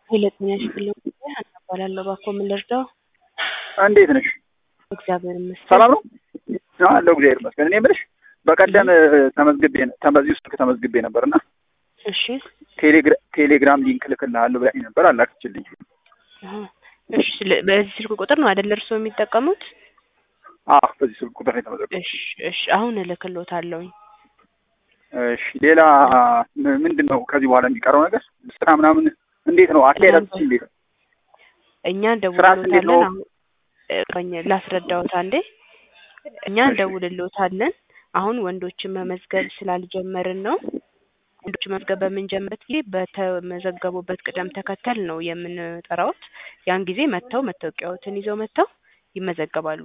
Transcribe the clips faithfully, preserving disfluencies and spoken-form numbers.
ሁለተኛ ሽፍል አናባላለሁ ባኮ ምን ልርዳው? እንዴት ነሽ? እግዚአብሔር ይመስገን። ሰላም ነው? አለሁ እግዚአብሔር ይመስገን። እኔ የምልሽ በቀደም ተመዝግቤ በዚህ ውስጥ ተመዝግቤ ነበርና እሺ ቴሌግራም ሊንክ ልክልሃለሁ ብላኝ ነበር አላክችልኝ። እሺ በዚህ ስልክ ቁጥር ነው አይደል እርስዎ የሚጠቀሙት? አዎ በዚህ ስልክ ቁጥር ነው የተመዘገበው። እሺ እሺ አሁን እልክልዎታለሁ። እሺ ሌላ ምንድነው ከዚህ በኋላ የሚቀረው ነገር? ስራ ምናምን እንዴት ነው አካሄዳችሁ? እንዴት ነው? እኛ እንደውልልዎታለን። አሁን ቆኝ ላስረዳዎት አንዴ። እኛ እንደውልልዎታለን። አሁን ወንዶችን መመዝገብ ስላልጀመርን ነው። ወንዶች መዝገብ በምንጀምርበት ጊዜ በተመዘገቡበት ቅደም ተከተል ነው የምንጠራዎት። ያን ጊዜ መተው መታወቂያዎትን ይዘው መተው ይመዘገባሉ።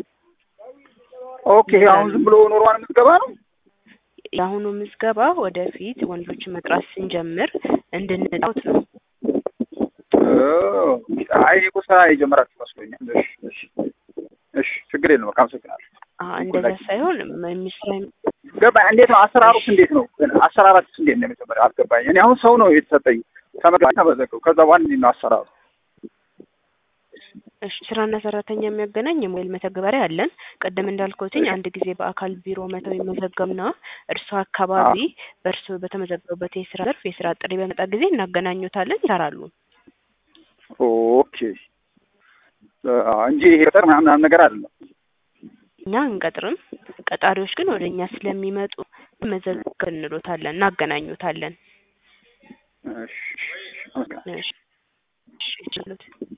ኦኬ አሁን ዝም ብሎ ኖርማል ምዝገባ ነው? የአሁኑ ምዝገባ ወደፊት ወንዶችን መጥራት ስንጀምር እንድንጣውት ነው። አይ እኮ ስራ የጀመራችሁ መስሎኛል። እሺ እሺ እሺ ችግር የለውም። አመሰግናለሁ። አዎ እንደዛ ሳይሆን የሚስራይ ገባ። እንዴት ነው አሰራሩስ? እንዴት ነው አሰራራችሁስ? እንዴት ነው መጀመሪያ አልገባኝ። እኔ አሁን ሰው ነው የተሰጠኝ ተመዝግቤ ተመዘገቡ። ከዛ በኋላ እንዴት ነው አሰራሩ? እሺ ስራና ሰራተኛ የሚያገናኝ የሞባይል መተግበሪያ አለን። ቀደም እንዳልኩትኝ አንድ ጊዜ በአካል ቢሮ መተው ይመዘገብና እርሱ አካባቢ በእርሱ በተመዘገቡበት የስራ ዘርፍ የስራ ጥሪ በመጣ ጊዜ እናገናኙታለን፣ ይሰራሉ። ኦኬ እንጂ ይሄ ቀጠር ምናምን ነገር አይደለም። እኛ እንቀጥርም፣ ቀጣሪዎች ግን ወደኛ ስለሚመጡ መዘገብ እንሎታለን፣ እናገናኙታለን። እሺ እሺ እሺ እሺ